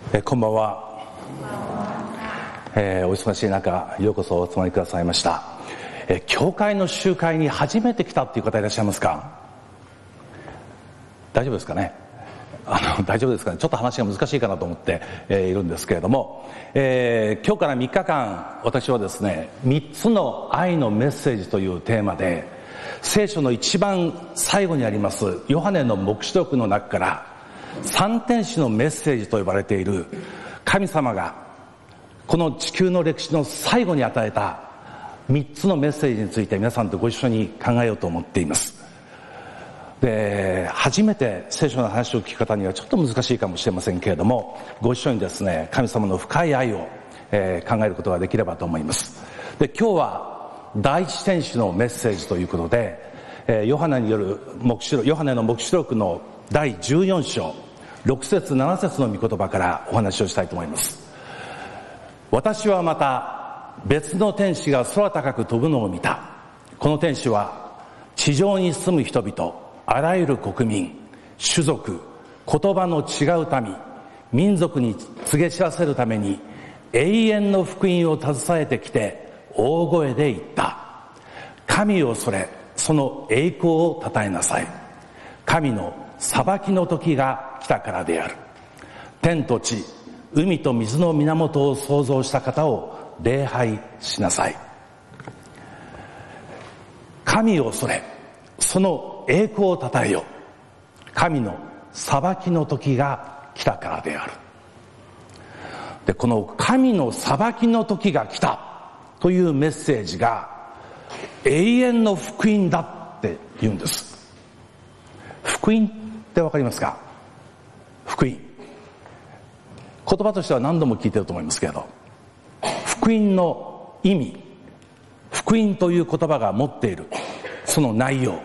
こんばんは。お忙しい中、ようこそお集まりくださいました。教会の集会に初めて来たっていう方いらっしゃいますか？大丈夫ですかね？大丈夫ですかね？ちょっと話が難しいかなと思って、いるんですけれども、今日から3日間、私はですね、3つの愛のメッセージというテーマで、聖書の一番最後にありますヨハネの黙示録の中から三天使のメッセージと呼ばれている神様がこの地球の歴史の最後に与えた3つのメッセージについて皆さんとご一緒に考えようと思っています。で、初めて聖書の話を聞く方にはちょっと難しいかもしれませんけれども、ご一緒にですね、神様の深い愛を、考えることができればと思います。で、今日は第一天使のメッセージということで、ヨハネの黙示録の第14章6節7節の御言葉からお話をしたいと思います。私はまた別の天使が空高く飛ぶのを見た。この天使は地上に住む人々、あらゆる国民、種族、言葉の違う民、民族に告げ知らせるために永遠の福音を携えてきて大声で言った。神を恐れ、その栄光を称えなさい。神の裁きの時が来たからである。天と地、海と水の源を創造した方を礼拝しなさい。神を恐れ、その栄光を称えよ。神の裁きの時が来たからである。で、この神の裁きの時が来たというメッセージが永遠の福音だって言うんです。福音ってわかりますか？福音。言葉としては何度も聞いてると思いますけれど、福音の意味、福音という言葉が持っているその内容。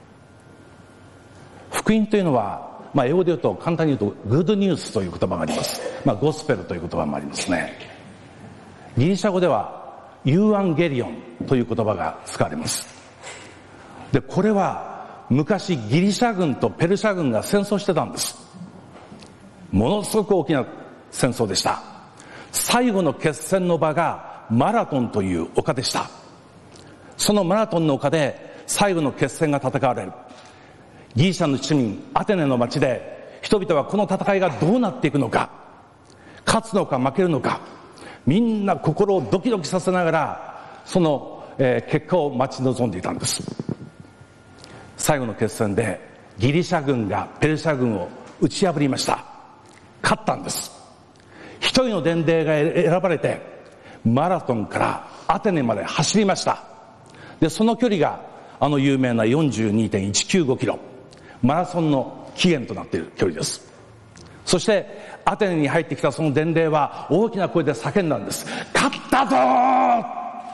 福音というのは、英語で言うと簡単に言うとグッドニュースという言葉があります。ゴスペルという言葉もありますね。ギリシャ語ではユーアンゲリオンという言葉が使われます。で、これは昔ギリシャ軍とペルシャ軍が戦争してたんです。ものすごく大きな戦争でした。最後の決戦の場がマラトンという丘でした。そのマラトンの丘で最後の決戦が戦われる。ギリシャの市民アテネの町で人々はこの戦いがどうなっていくのか、勝つのか負けるのか、みんな心をドキドキさせながらその、結果を待ち望んでいたんです。最後の決戦でギリシャ軍がペルシャ軍を打ち破りました。勝ったんです。一人の伝令が選ばれてマラトンからアテネまで走りました。で、その距離が有名な 42.195 キロ、マラソンの起源となっている距離です。そしてアテネに入ってきたその伝令は大きな声で叫んだんです。勝ったぞーって。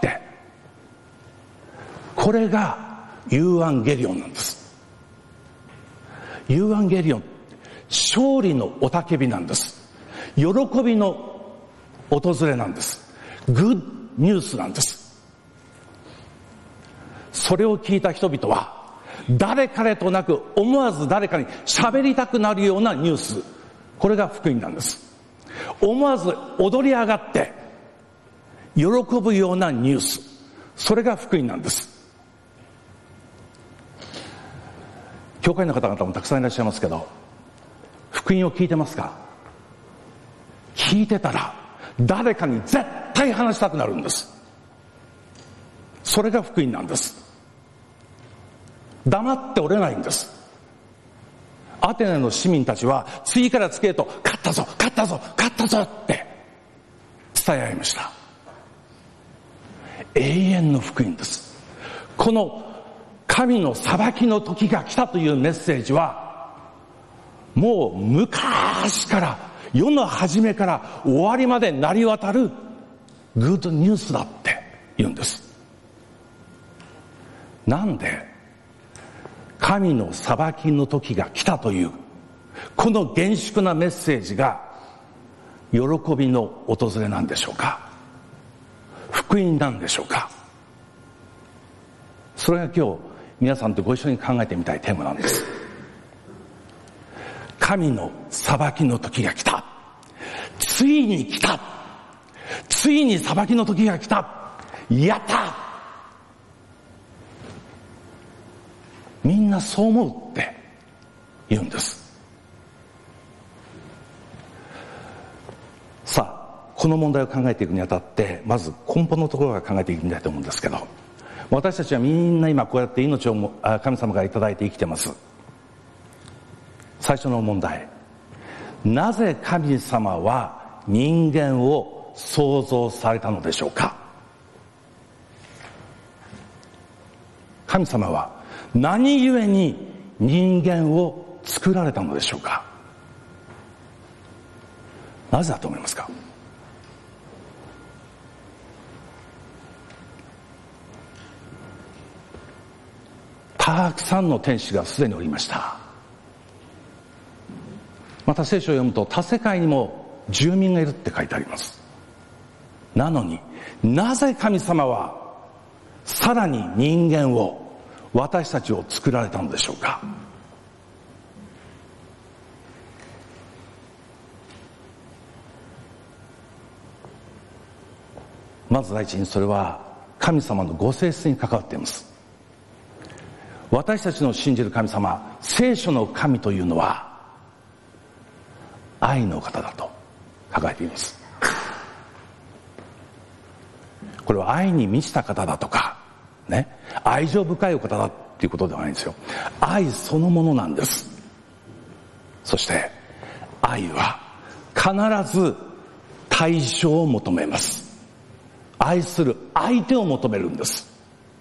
これがユーアンゲリオンなんです。ユーアンゲリオン、勝利の雄たけびなんです。喜びの訪れなんです。グッドニュースなんです。それを聞いた人々は誰彼となく思わず誰かに喋りたくなるようなニュース、これが福音なんです。思わず踊り上がって喜ぶようなニュース、それが福音なんです。教会の方々もたくさんいらっしゃいますけど、福音を聞いてますか？聞いてたら誰かに絶対話したくなるんです。それが福音なんです。黙っておれないんです。アテネの市民たちは次から次へと勝ったぞ勝ったぞ勝ったぞって伝え合いました。永遠の福音です。この神の裁きの時が来たというメッセージはもう昔から世の初めから終わりまで鳴り渡るグッドニュースだって言うんです。なんで神の裁きの時が来たというこの厳粛なメッセージが喜びの訪れなんでしょうか？福音なんでしょうか？それが今日皆さんとご一緒に考えてみたいテーマなんです。神の裁きの時が来た。 ついに来た。ついに裁きの時が来た。やった。みんなそう思うって言うんです。さあ、この問題を考えていくにあたって、まず根本のところから考えていきたいと思うんですけど、私たちはみんな今こうやって命を神様からいただいて生きてます。最初の問題、なぜ神様は人間を創造されたのでしょうか。神様は何故に人間を作られたのでしょうか。なぜだと思いますか。たくさんの天使がすでにおりました。また聖書を読むと他世界にも住民がいるって書いてあります。なのになぜ神様はさらに人間を、私たちを作られたのでしょうか。まず第一にそれは神様のご性質に関わっています。私たちの信じる神様、聖書の神というのは愛の方だと書かれています。これは愛に満ちた方だとかね、愛情深いお方だっていうことではないんですよ。愛そのものなんです。そして愛は必ず対象を求めます。愛する相手を求めるんです。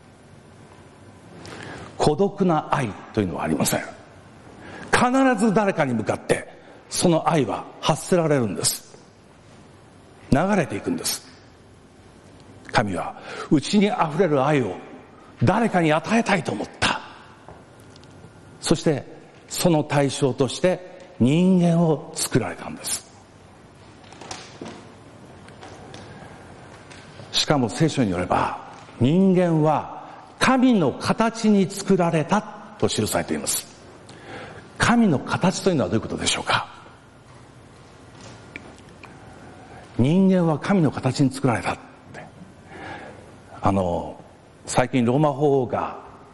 孤独な愛というのはありません。必ず誰かに向かってその愛は発せられるんです。流れていくんです。神は内にあふれる愛を誰かに与えたいと思った。そしてその対象として人間を作られたんです。しかも聖書によれば人間は神の形に作られたと記されています。神の形というのはどういうことでしょうか。人間は神の形に作られたって、最近ローマ法王が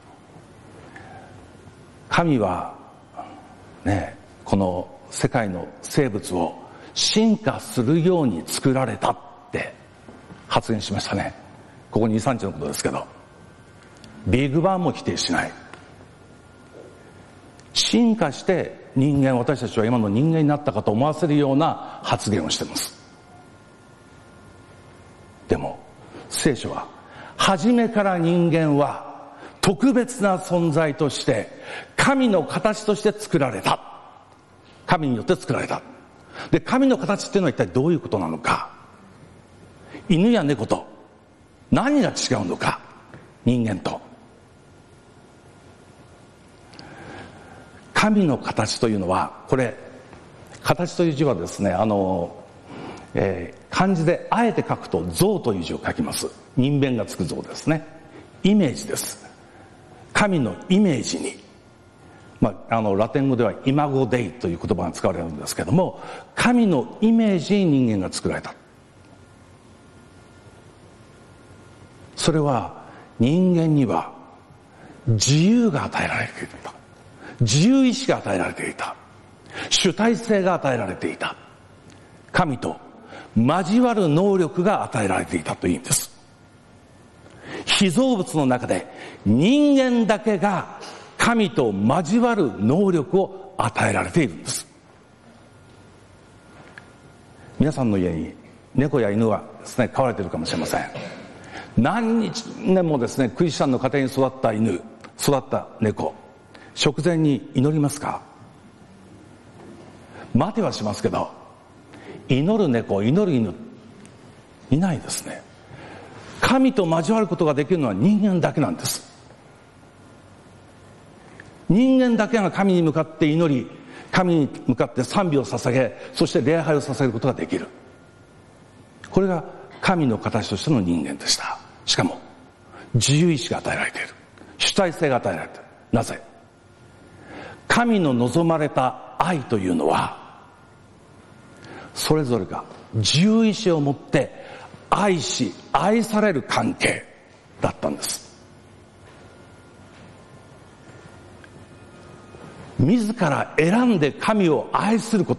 神はね、この世界の生物を進化するように作られたって発言しましたね。ここ 2,3 日のことですけど、ビッグバンも否定しない。進化して人間、私たちは今の人間になったかと思わせるような発言をしています。でも聖書は初めから人間は特別な存在として神の形として作られた。神によって作られた。で、神の形っていうのは一体どういうことなのか。犬や猫と何が違うのか。人間と。神の形というのは、これ形という字はですね、漢字であえて書くと像という字を書きます。人弁がつく像ですね。イメージです。神のイメージに、ラテン語ではイマゴデイという言葉が使われるんですけども、神のイメージに人間が作られた。それは人間には自由が与えられていた。自由意志が与えられていた。主体性が与えられていた。神と交わる能力が与えられていたという意味です。被造物の中で人間だけが神と交わる能力を与えられているんです。皆さんの家に猫や犬はですね、飼われているかもしれません。何日年もですね、クリスチャンの家庭に育った犬、育った猫、食前に祈りますか？待てはしますけど、祈る猫、祈る犬いないですね。神と交わることができるのは人間だけなんです。人間だけが神に向かって祈り、神に向かって賛美を捧げ、そして礼拝を捧げることができる。これが神の形としての人間でした。しかも自由意志が与えられている。主体性が与えられている。なぜ？神の望まれた愛というのはそれぞれが自由意志を持って愛し愛される関係だったんです。自ら選んで神を愛すること、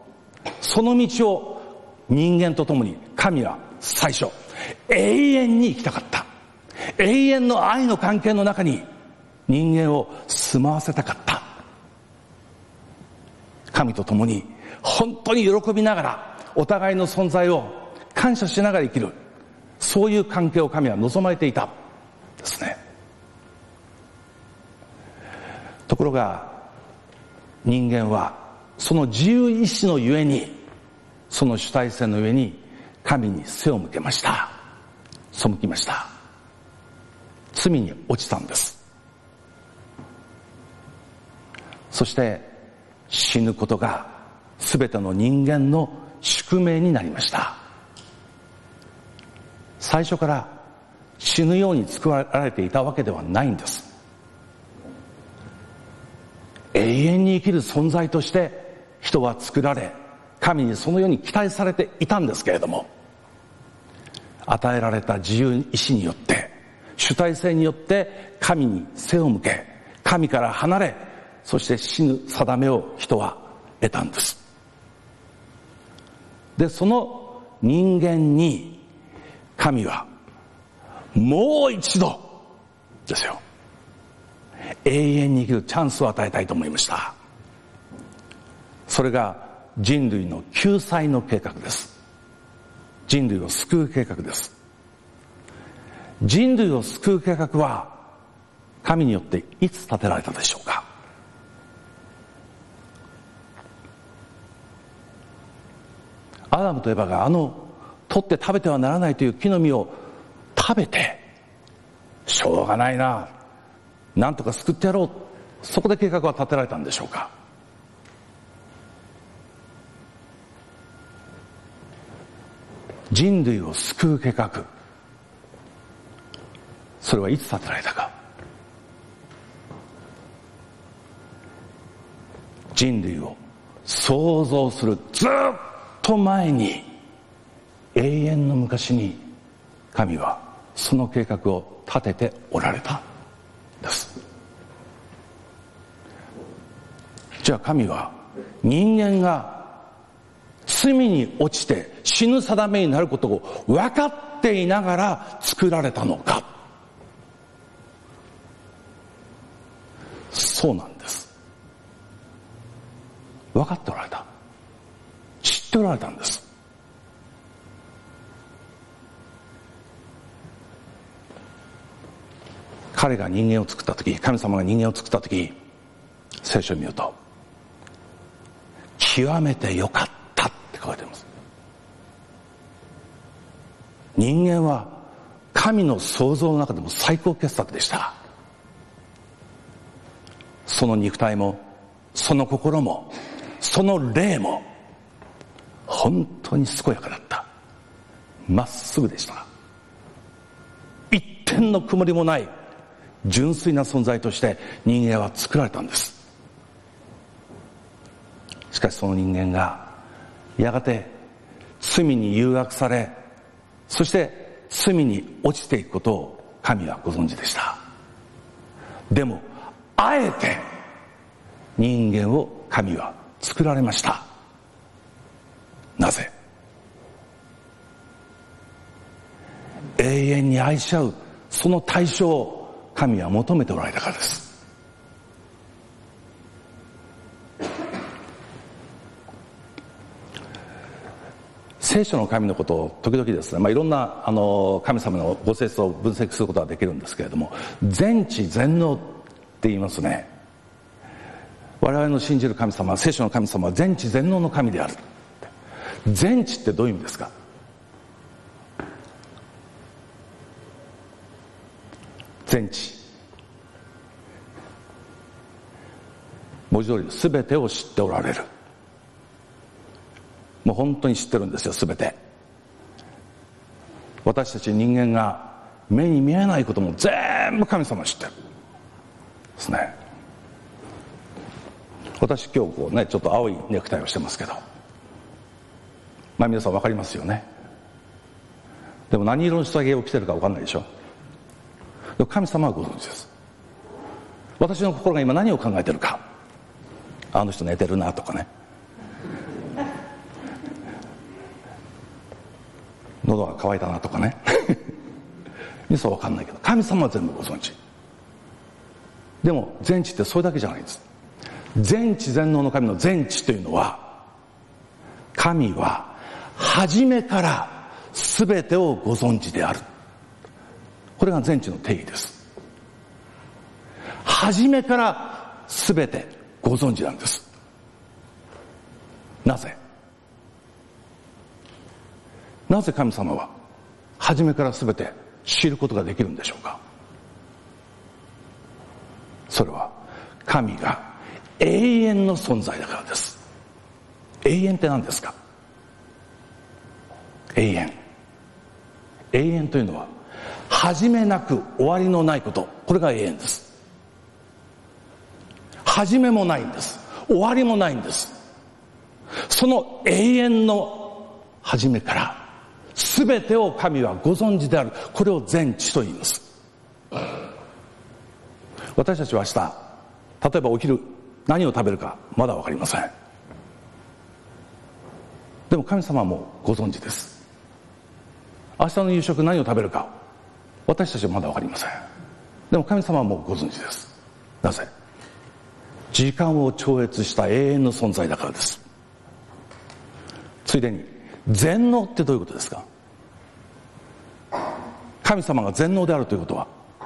その道を人間と共に神は最初永遠に生きたかった。永遠の愛の関係の中に人間を住まわせたかった。神と共に本当に喜びながらお互いの存在を感謝しながら生きる、そういう関係を神は望まれていたですね。ところが人間はその自由意志のゆえに、その主体性のゆえに神に背を向けました。背きました。罪に落ちたんです。そして死ぬことが全ての人間の宿命になりました。最初から死ぬように作られていたわけではないんです。永遠に生きる存在として人は作られ、神にそのように期待されていたんですけれども、与えられた自由意志によって、主体性によって神に背を向け、神から離れ、そして死ぬ定めを人は得たんです。で、その人間に神はもう一度ですよ、永遠に生きるチャンスを与えたいと思いました。それが人類の救済の計画です。人類を救う計画です。人類を救う計画は神によっていつ立てられたでしょうか。アダムとエバが取って食べてはならないという木の実を食べて、しょうがないな、なんとか救ってやろう、そこで計画は立てられたんでしょうか。人類を救う計画、それはいつ立てられたか。人類を創造するずっと前に、永遠の昔に神はその計画を立てておられたんです。じゃあ神は人間が罪に落ちて死ぬ定めになることを分かっていながら作られたのか。そうなんです。分かっておられた。知っておられたんです。彼が人間を作ったとき、神様が人間を作ったとき、聖書を見ると極めて良かったって書いてあります。人間は神の創造の中でも最高傑作でした。その肉体もその心もその霊も本当に健やかだった。まっすぐでした。一点の曇りもない純粋な存在として人間は作られたんです。しかしその人間がやがて罪に誘惑され、そして罪に落ちていくことを神はご存知でした。でもあえて人間を神は作られました。なぜ？永遠に愛し合うその対象を神は求めておられたからです。聖書の神のことを時々ですね、いろんな神様のご性質を分析することができるんですけれども、全知全能って言いますね。我々の信じる神様、聖書の神様は全知全能の神である。全知ってどういう意味ですか？全知、文字通り全てを知っておられる。もう本当に知ってるんですよ、全て。私たち人間が目に見えないことも全部神様は知ってるですね。私今日ちょっと青いネクタイをしてますけど、 皆さん分かりますよね。でも何色の下着を着てるか分かんないでしょ。でも神様はご存知です。私の心が今何を考えてるか、あの人寝てるなとかね、喉が渇いたなとかね皆さん分かんないけど、神様は全部ご存知。でも全知ってそれだけじゃないんです。全知全能の神の全知というのは、神は初めから全てをご存知である。これが全知の定義です。初めから全てご存知なんです。なぜ神様は初めから全て知ることができるんでしょうか。それは神が永遠の存在だからです。永遠って何ですか。永遠というのは始めなく終わりのないこと、これが永遠です。始めもないんです、終わりもないんです。その永遠の初めから全てを神はご存知である。これを全知と言います。私たちは明日、例えばお昼何を食べるかまだ分かりません。でも神様はもうご存知です。明日の夕食何を食べるか私たちはまだ分かりません。でも神様はもうご存知です。なぜ？時間を超越した永遠の存在だからです。ついでに全能ってどういうことですか。神様が全能であるということは、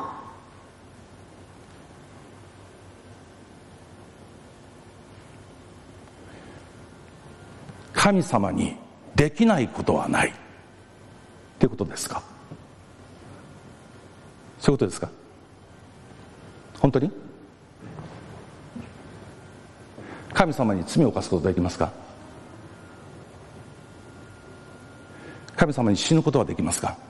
神様にできないことはないっていうことですか。そういうことですか。本当に神様に罪を犯すことができますか。神様に死ぬことはできますか。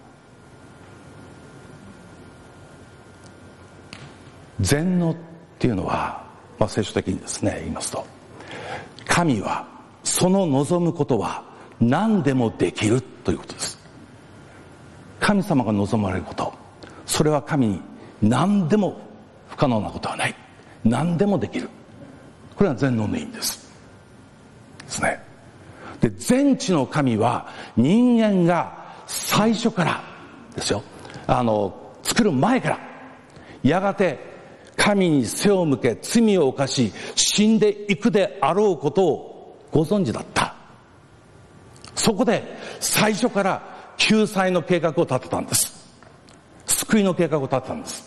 全能っていうのは、聖書的にですね言いますと、神はその望むことは何でもできるということです。神様が望まれること、それは神に何でも不可能なことはない。何でもできる。これは全能の意味ですね。で、全知の神は人間が最初からですよ、作る前からやがて神に背を向け罪を犯し死んでいくであろうことをご存知だった。そこで最初から救済の計画を立てたんです。救いの計画を立てたんです。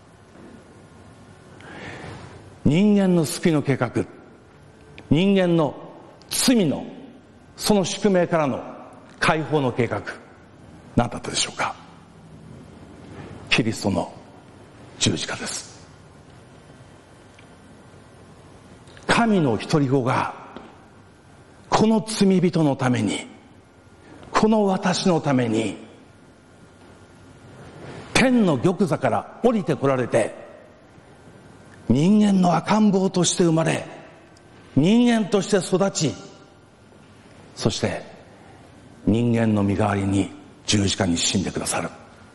人間の救いの計画、人間の罪のその宿命からの解放の計画、何だったでしょうか。キリストの十字架です。神の一人子がこの罪人のために、この私のために天の玉座から降りてこられて、人間の赤ん坊として生まれ、人間として育ち、そして人間の身代わりに十字架に死んでくださる。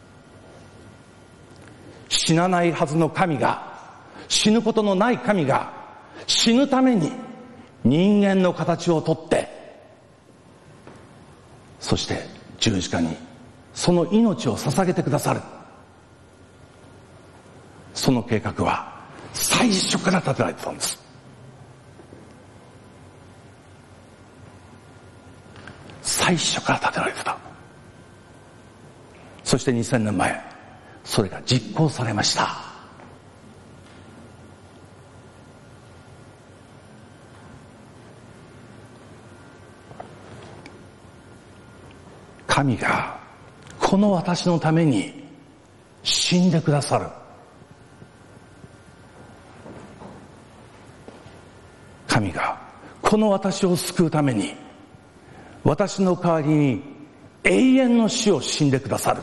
死なないはずの神が、死ぬことのない神が死ぬために人間の形をとって、そして十字架にその命を捧げてくださる。その計画は最初から立てられてたんです。最初から立てられてた。そして2000年前、それが実行されました。神がこの私のために死んでくださる。神がこの私を救うために私の代わりに永遠の死を死んでくださる。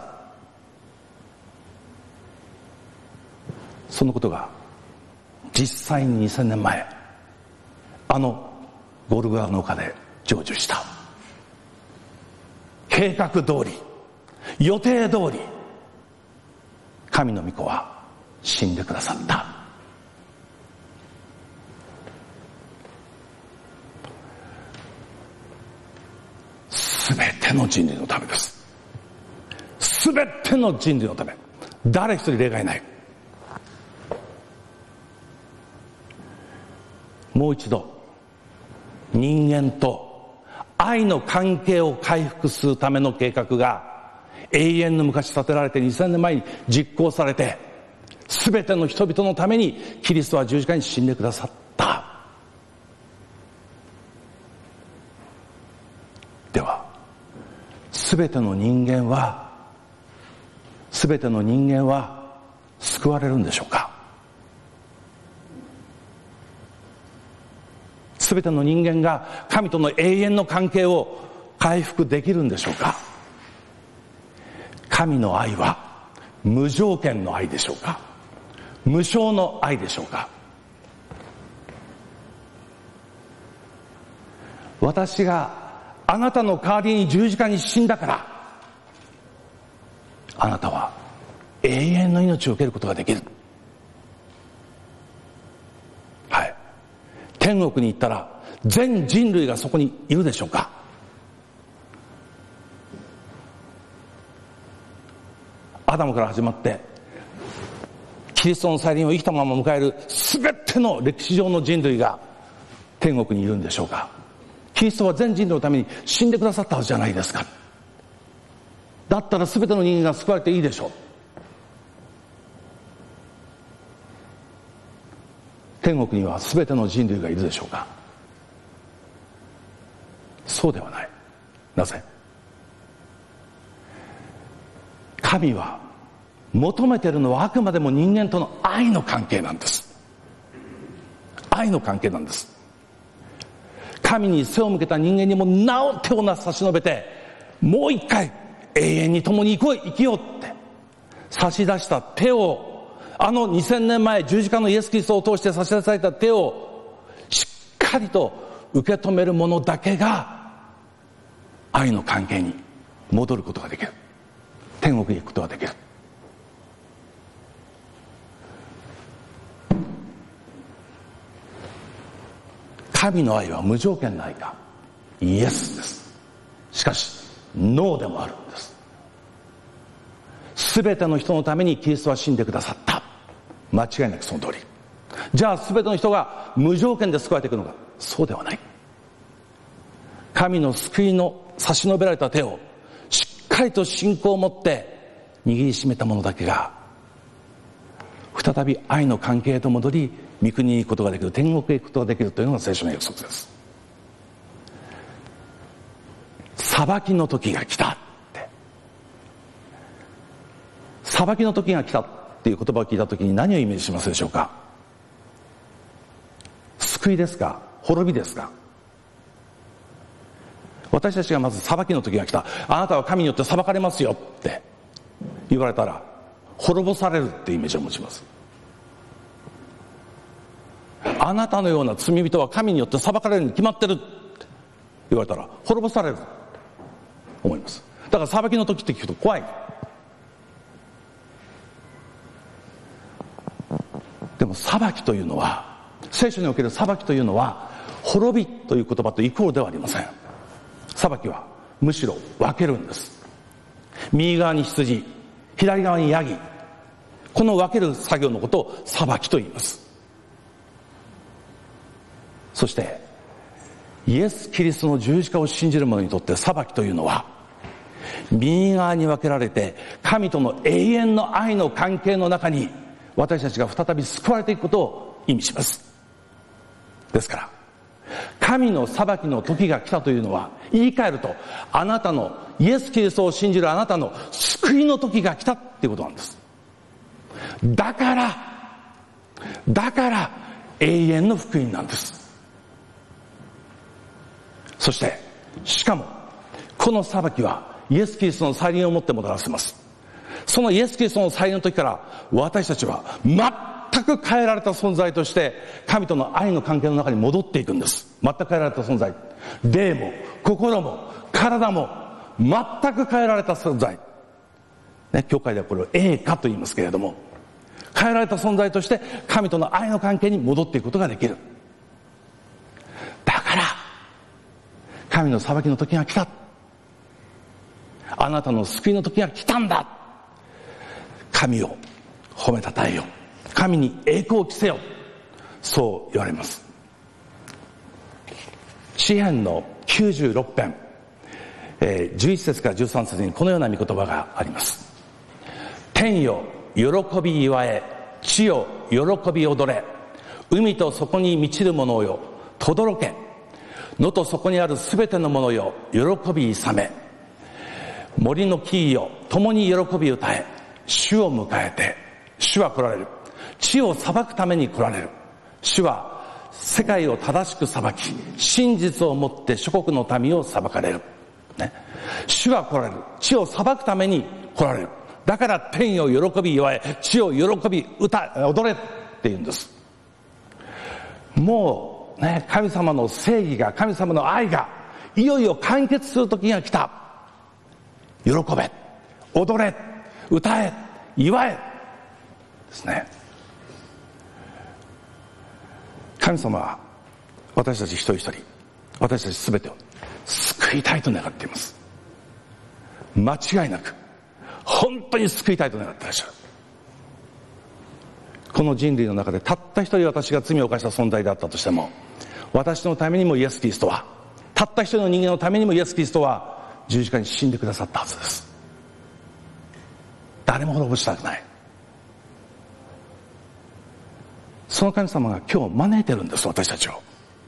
そのことが実際に2000年前、あのゴルゴഥാの丘で成就した。 計画通り、予定通り、神の御子は死んでくださった。すべての人類のためです。すべての人類のため。誰一人例外ない。もう一度、人間と愛の関係を回復するための計画が永遠の昔立てられて2000年前に実行されて、すべての人々のためにキリストは十字架に死んでくださった。では、すべての人間は救われるんでしょうか。すべての人間が神との永遠の関係を回復できるんでしょうか。神の愛は無条件の愛でしょうか、無償の愛でしょうか。私があなたの代わりに十字架に死んだから、あなたは永遠の命を受けることができる。はい。天国に行ったら全人類がそこにいるでしょうか。アダムから始まってキリストの再臨を生きたまま迎える全ての歴史上の人類が天国にいるんでしょうか。キリストは全人類のために死んでくださったはずじゃないですか。だったら全ての人間が救われていいでしょう。天国には全ての人類がいるでしょうか。そうではない。なぜ？神は求めているのはあくまでも人間との愛の関係なんです。愛の関係なんです。神に背を向けた人間にもなお手を差し伸べて、もう一回永遠に共に生きようって差し出した手を、あの2000年前十字架のイエス・キリストを通して差し出された手をしっかりと受け止める者だけが愛の関係に戻ることができる。天国に行くことができる。神の愛は無条件の愛か、イエスです。しかしノーでもあるんです。すべての人のためにキリストは死んでくださった。間違いなくその通り。じゃあすべての人が無条件で救われていくのか。そうではない。神の救いの差し伸べられた手をしっかりと信仰を持って握りしめた者だけが再び愛の関係へと戻り、御国に行くことができる、天国へ行くことができるというのが聖書の約束です。裁きの時が来たって、裁きの時が来たっていう言葉を聞いた時に何をイメージしますでしょうか。救いですか、滅びですか。私たちがまず裁きの時が来た、あなたは神によって裁かれますよって言われたら、滅ぼされるってイメージを持ちます。あなたのような罪人は神によって裁かれるに決まってるって言われたら滅ぼされると思います。だから裁きの時って聞くと怖い。でも裁きというのは、聖書における裁きというのは滅びという言葉とイコールではありません。裁きはむしろ分けるんです。右側に羊、左側にヤギ、この分ける作業のことを裁きと言います。そしてイエス・キリストの十字架を信じる者にとって裁きというのは、右側に分けられて神との永遠の愛の関係の中に私たちが再び救われていくことを意味します。ですから神の裁きの時が来たというのは、言い換えると、あなたのイエス・キリストを信じるあなたの救いの時が来たっていうことなんです。だから永遠の福音なんです。そしてしかもこの裁きはイエス・キリストの再臨をもってもたらせます。そのイエス・キリストの再臨の時から私たちは全く変えられた存在として神との愛の関係の中に戻っていくんです。全く変えられた存在。霊も心も体も全く変えられた存在、ね、教会ではこれを栄華と言いますけれども、変えられた存在として神との愛の関係に戻っていくことができる。だから神の裁きの時が来た、あなたの救いの時が来たんだ、神を褒めたたえよ、神に栄光を着せよ、そう言われます。詩編の96編、11節から13節にこのような御言葉があります。天よ喜び祝え、地よ喜び踊れ、海とそこに満ちるものよ轟け、野とそこにあるすべてのものよ喜び勇め、森の木よ共に喜び歌え、主を迎えて、主は来られる、地を裁くために来られる、主は世界を正しく裁き、真実をもって諸国の民を裁かれる、ね、主は来られる、地を裁くために来られる。だから天を喜び祝え、地を喜び踊れって言うんです。もうね、神様の正義が、神様の愛がいよいよ完結する時が来た。喜べ、踊れ、歌え、祝えですね。神様は私たち一人一人、私たちすべてを救いたいと願っています。間違いなく本当に救いたいと願っていらっしゃる。この人類の中でたった一人私が罪を犯した存在であったとしても、私のためにもイエス・キリストは、たった一人の人間のためにもイエス・キリストは十字架に死んでくださったはずです。誰も滅ぼしたくない。その神様が今日招いてるんです、私たちを。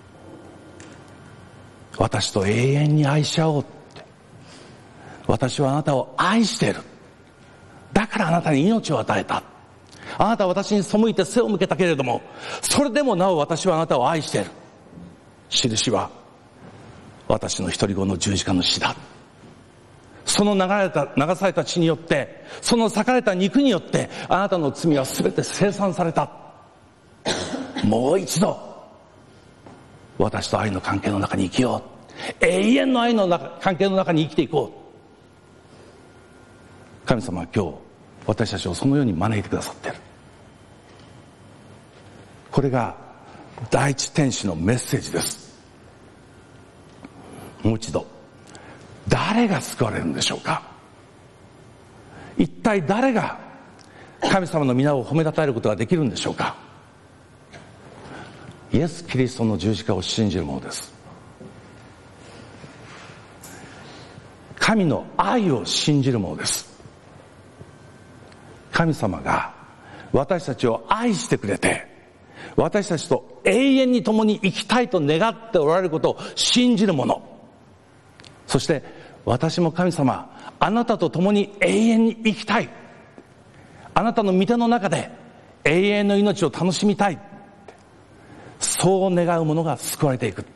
私と永遠に愛し合おうって。私はあなたを愛している。だからあなたに命を与えた。あなたは私に背いて背を向けたけれども、それでもなお私はあなたを愛している。印は私の一人子の十字架の死だ。その流された血によって、その裂かれた肉によって、あなたの罪は全て清算された。もう一度私と愛の関係の中に生きよう。永遠の愛の関係の中に生きていこう。神様は今日私たちをそのように招いてくださっている。これが第一天使のメッセージです。もう一度、誰が救われるんでしょうか。一体誰が神様の皆を褒めたたえることができるんでしょうか。イエス・キリストの十字架を信じる者です。神の愛を信じる者です。神様が私たちを愛してくれて、私たちと永遠に共に生きたいと願っておられることを信じる者、そして私も神様、あなたと共に永遠に生きたい、あなたの御手の中で永遠の命を楽しみたい、そう願う者が救われていく。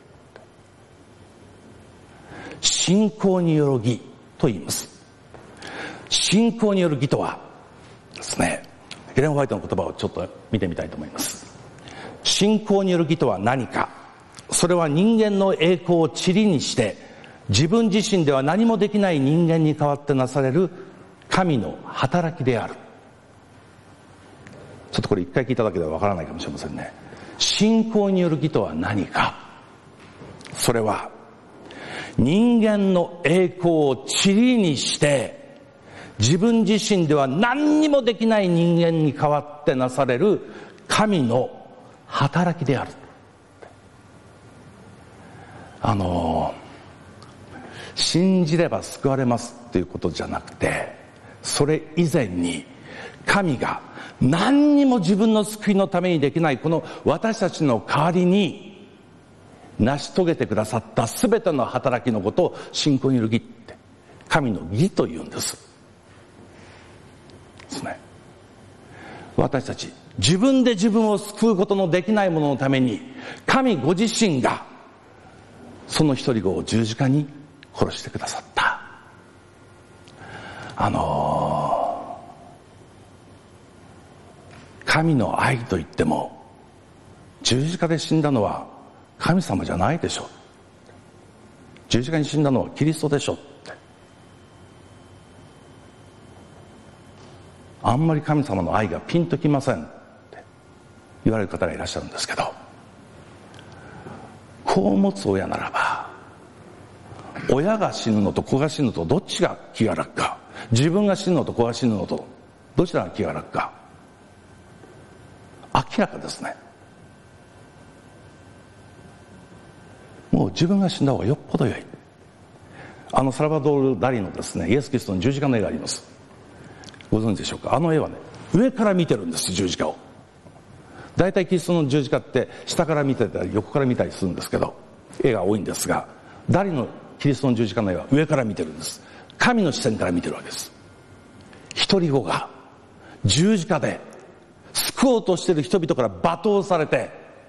信仰による義と言います。信仰による義とはですね、エレン・ホワイトの言葉をちょっと見てみたいと思います。信仰による義とは何か。それは人間の栄光を塵にして自分自身では何もできない人間に代わってなされる神の働きである。ちょっとこれ一回聞いただけではわからないかもしれませんね。信仰による義とは何か。それは人間の栄光を塵にして自分自身では何にもできない人間に代わってなされる神の働きである。信じれば救われますっていうことじゃなくて、それ以前に神が何にも自分の救いのためにできないこの私たちの代わりに成し遂げてくださった全ての働きのことを信仰による義って神の義というんですね。私たち自分で自分を救うことのできないもののために神ご自身がその一人子を十字架に殺してくださった。神の愛といっても十字架で死んだのは神様じゃないでしょ、十字架に死んだのはキリストでしょってあんまり神様の愛がピンときませんって言われる方がいらっしゃるんですけど、子を持つ親ならば、親が死ぬのと子が死ぬとどっちが気が楽か、自分が死ぬのと子が死ぬのとどちらが気が楽か、明らかですね。もう自分が死んだ方がよっぽど良い。サルバドール・ダリのですね、イエス・キリストの十字架の絵があります。ご存知でしょうか。あの絵はね、上から見てるんです、十字架を。大体キリストの十字架って下から見てたり横から見たりするんですけど、絵が多いんですが、ダリのキリストの十字架の絵は上から見てるんです。神の視線から見てるわけです。一人子が十字架で救おうとしている人々から罵倒されて、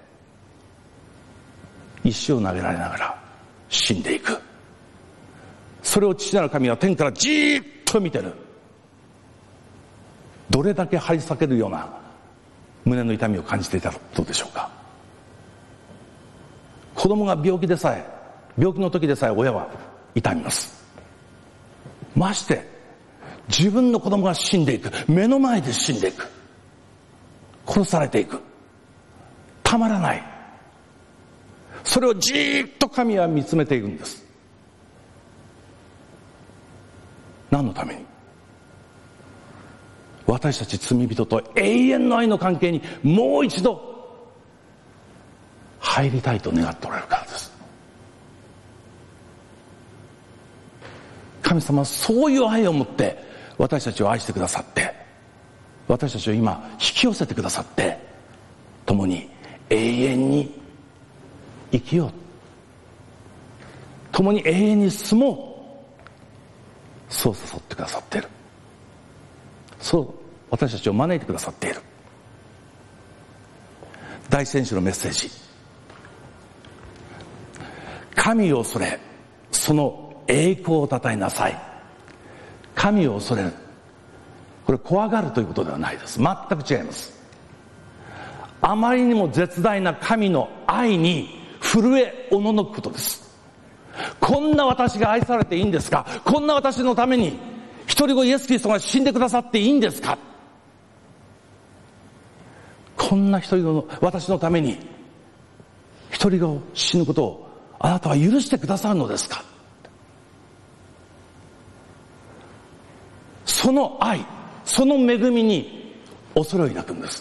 石を投げられながら死んでいく。それを父なる神は天からじーっと見てる。どれだけ張り裂けるような胸の痛みを感じていたことでしょうか。子供が病気の時でさえ親は痛みます。まして自分の子供が死んでいく、目の前で死んでいく、殺されていく、たまらない。それをじーっと神は見つめているんです。何のために？私たち罪人と永遠の愛の関係にもう一度入りたいと願っておられるからです。神様はそういう愛を持って私たちを愛してくださって、私たちを今引き寄せてくださって、共に永遠に生きよう、共に永遠に住もう、そう誘ってくださっている。そう私たちを招いてくださっている。大先知のメッセージ、神を恐れその栄光をたたえなさい。神を恐れる、これ怖がるということではないです。全く違います。あまりにも絶大な神の愛に震えおののくことです。こんな私が愛されていいんですか？こんな私のために一人子イエス・キリストが死んでくださっていいんですか？こんな一人子の私のために一人子を死ぬことをあなたは許してくださるのですか？その愛、その恵みに恐れを抱くんです。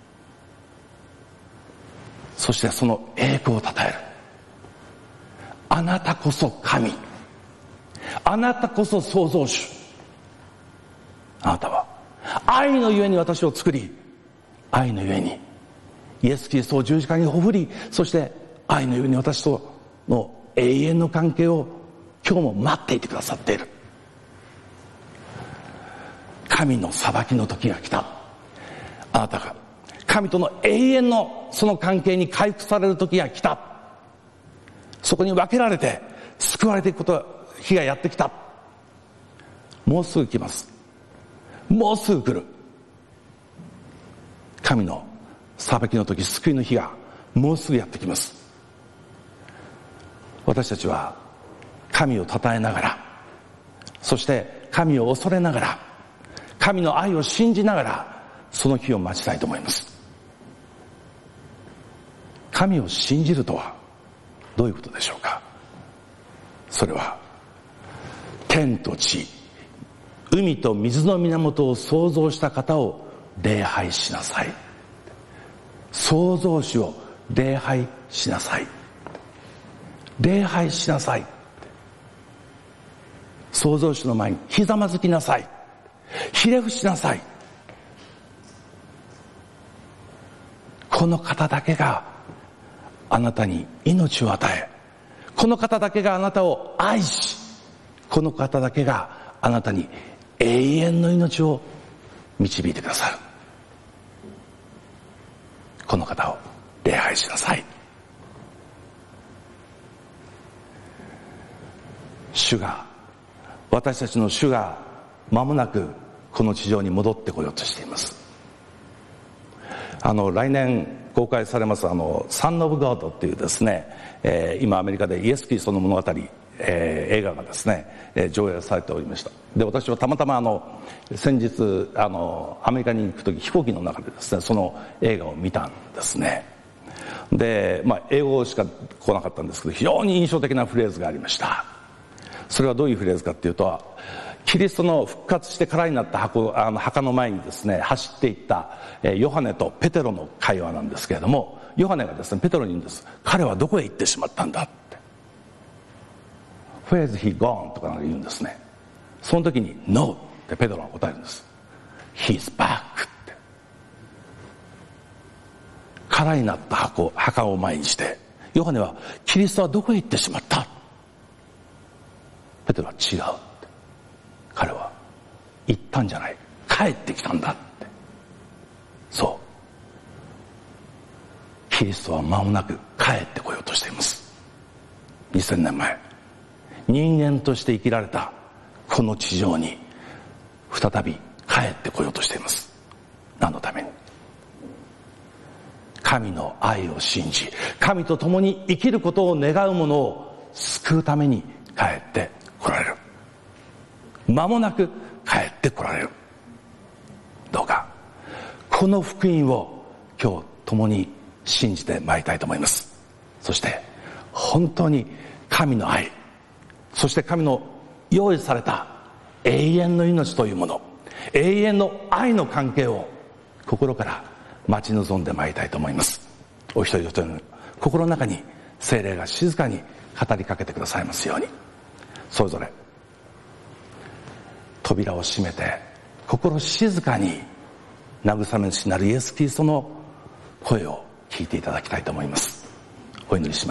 そしてその栄光をたたえる。あなたこそ神、あなたこそ創造主、あなたは愛のゆえに私を作り、愛のゆえにイエス・キリストを十字架にほふり、そして愛のゆえに私との永遠の関係を今日も待っていてくださっている。神の裁きの時が来た。あなたが神との永遠のその関係に回復される時が来た。そこに分けられて救われていく日がやってきた。もうすぐ来ます。もうすぐ来る。神の裁きの時、救いの日がもうすぐやってきます。私たちは神を称えながら、そして神を恐れながら、神の愛を信じながら、その日を待ちたいと思います。神を信じるとはどういうことでしょうか。それは天と地、海と水の源を創造した方を礼拝しなさい。創造主を礼拝しなさい。礼拝しなさい。創造主の前にひざまずきなさい。ひれ伏しなさい。この方だけがあなたに命を与え、この方だけがあなたを愛し、この方だけがあなたに永遠の命を導いてくださる。この方を礼拝しなさい。私たちの主が間もなくこの地上に戻ってこようとしています。来年公開されますサン・オブ・ガードっていうですね、今アメリカでイエス・キリストの物語映画がですね、上映されておりました。で、私はたまたま先日アメリカに行くとき飛行機の中でですね、その映画を見たんですね。で、英語しか来なかったんですけど、非常に印象的なフレーズがありました。それはどういうフレーズかっていうと、キリストの復活して空になった墓の前にですね、走っていったヨハネとペテロの会話なんですけれども、ヨハネがですね、ペテロに言うんです。彼はどこへ行ってしまったんだって。Where is he gone? とか言うんですね。その時に No ってペテロが答えるんです。He's back って。空になった墓を前にして、ヨハネはキリストはどこへ行ってしまった？ペテロは違うって。彼は行ったんじゃない、帰ってきたんだって。そう、キリストは間もなく帰ってこようとしています。2000年前、人間として生きられたこの地上に再び帰ってこようとしています。何のために？神の愛を信じ、神と共に生きることを願う者を救うために帰って来られる。間もなく帰って来られる。どうかこの福音を今日共に信じてまいりたいと思います。そして本当に神の愛、そして神の用意された永遠の命というもの、永遠の愛の関係を心から待ち望んでまいりたいと思います。お一人お一人の心の中に聖霊が静かに語りかけてくださいますように。それぞれ扉を閉めて心静かに慰め主なるイエス・キリストの声を聞いていただきたいと思います。お祈りします。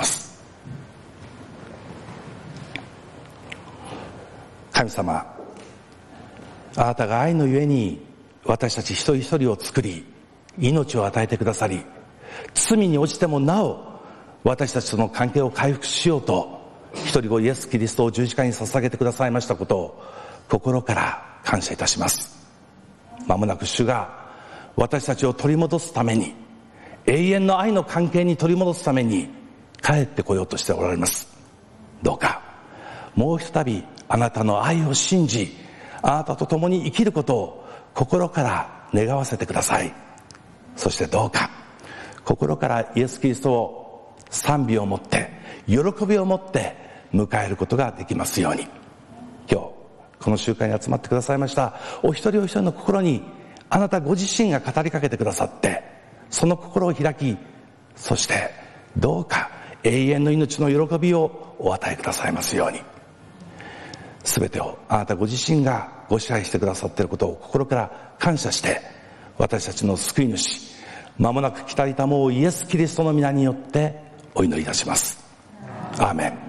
神様、あなたが愛のゆえに私たち一人一人を作り、命を与えてくださり、罪に落ちてもなお私たちとの関係を回復しようと一人子イエス・キリストを十字架に捧げてくださいましたことを心から感謝いたします。まもなく主が私たちを取り戻すために、永遠の愛の関係に取り戻すために帰ってこようとしておられます。どうかもうひとたびあなたの愛を信じ、あなたと共に生きることを心から願わせてください。そしてどうか心からイエス・キリストを賛美を持って、喜びを持って迎えることができますように。今日この集会に集まってくださいましたお一人お一人の心にあなたご自身が語りかけてくださって、その心を開き、そしてどうか永遠の命の喜びをお与えくださいますように。すべてをあなたご自身がご支配してくださっていることを心から感謝して、私たちの救い主、間もなく来たりたもうイエス・キリストの皆によってお祈りいたします。アーメン。